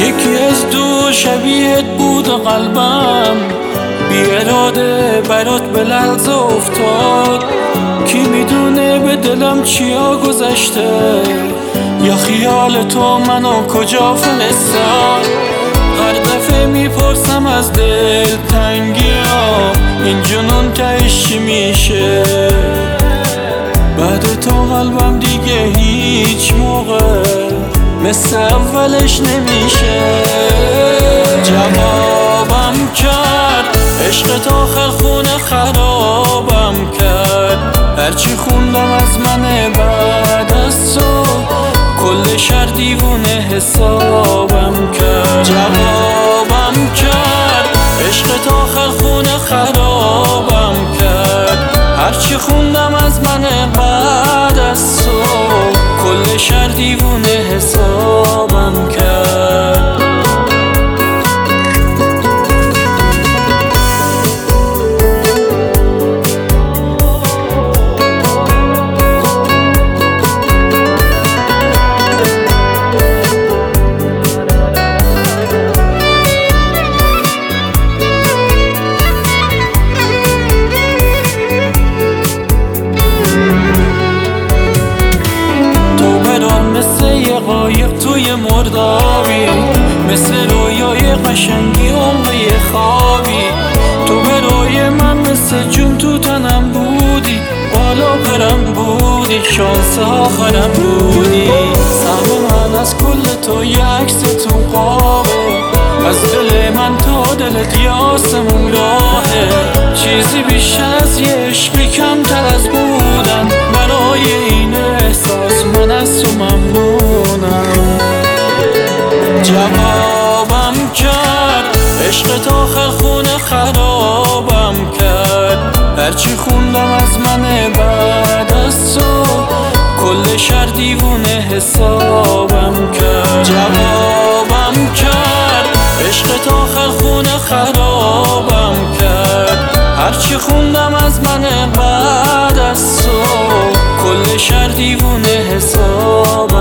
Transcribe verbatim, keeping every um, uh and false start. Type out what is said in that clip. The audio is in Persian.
یکی از دو شبیهت بود و قلبم بی اراده برات به لحظه افتاد. کی میدونه به دلم چیا گذشته، یا خیال تو منو کجا فرستاد. هر دفعه میپرسم از دل تنگی ها، این جنون تهش چی میشه؟ بعد تو قلبم دیگه هیچ موقع مثل اولش نمیشه. جوابم کرد عشق تا آخر خونه خرابم کرد. هرچی خوندم از من بعد از تو، کل شهر دیوونه حسابم کرد. جوابم کرد عشق تا آخر خونه خرابم کرد. هرچی خوندم از من بعد از تو، کل شهر دیوونه حسابم کرد. قایق توی مردابی، مثل رویای قشنگی عمقی خوابی. تو برای من مثل جون تو تنم بودی، بالا پرم بودی، شانس آخرم بودی. سهم من از کل تو یه عکس تو قابه، از دل من تا دلت یه آسمون راهه. چیزی بیشتر از یه عشقی کمتر از بودن، برای این احساس من از تو ممنونم. جوابم کرد عشق تا آخر خونه خرابم کرد. هرچی خوندم از من بعد از تو، کل شهر دیوونه حسابم کرد. جوابم کرد عشق تا آخر خونه خرابم کرد. هرچی خوندم از من بعد از تو، کل شهر دیوونه حسابم